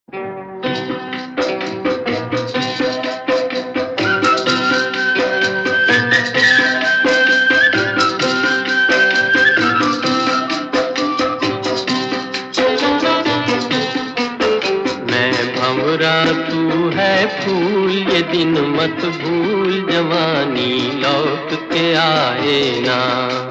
भंवरा तू है फूल, ये दिन मत भूल, जवानी लौट के आए ना।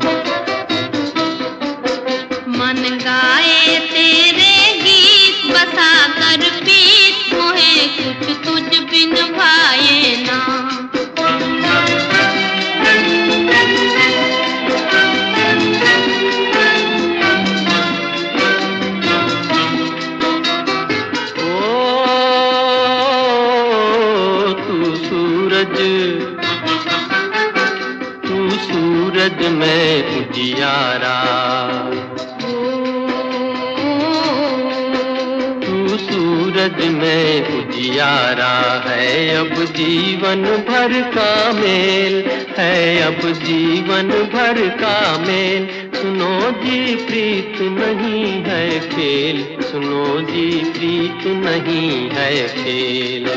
मन गाए तेरे गीत, बसा कर पीत, मोहे कुछ तुझ बिन भाए ना। तू सूरज में उजियारा, तू सूरज में उजियारा है। अब जीवन भर का मेल है, अब जीवन भर का मेल। सुनो जी प्रीत नहीं है खेल, सुनो जी प्रीत नहीं है खेल।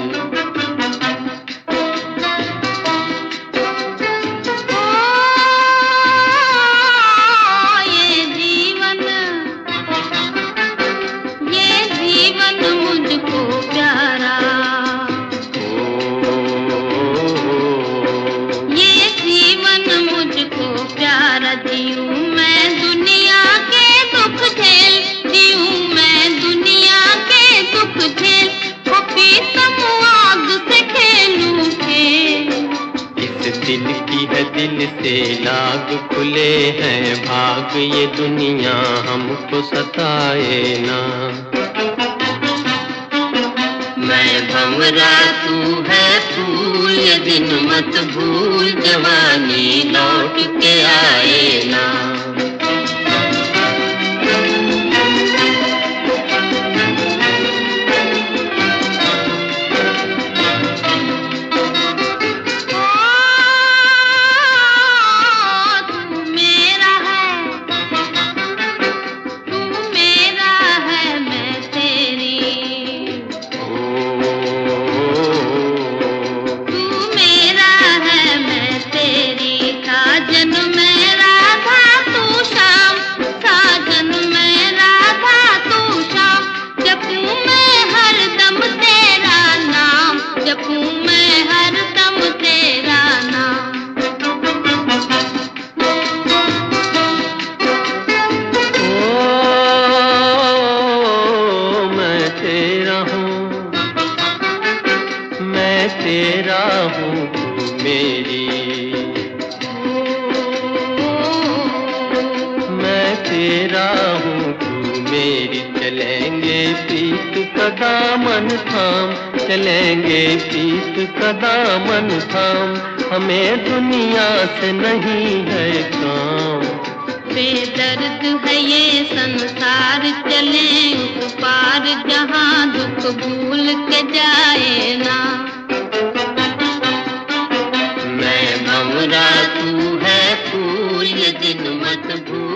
जीऊं मैं दुनिया के दुख झेल, जीऊं मैं दुनिया के दुख झेल, वो पीतम आग से खेलूं खेल। इस दिल की है दिल से लाग, खुले हैं भाग, ये दुनिया हमको सताए ना। मैं भंवरा तू है फूल, ये दिन मत भूल, जवानी लौट के आए ना। मैं तेरा हूँ तू मेरी, मैं तेरा हूँ तू मेरी। चलेंगे प्रीत का दामन थाम, चलेंगे प्रीत का दामन थाम, हमें दुनिया से नहीं है काम। बेदर्द है ये संसार, चले उस पार जहाँ दुख भूल के जाए ना। मैं भंवरा तू है फूल, ये दिन मत भूल।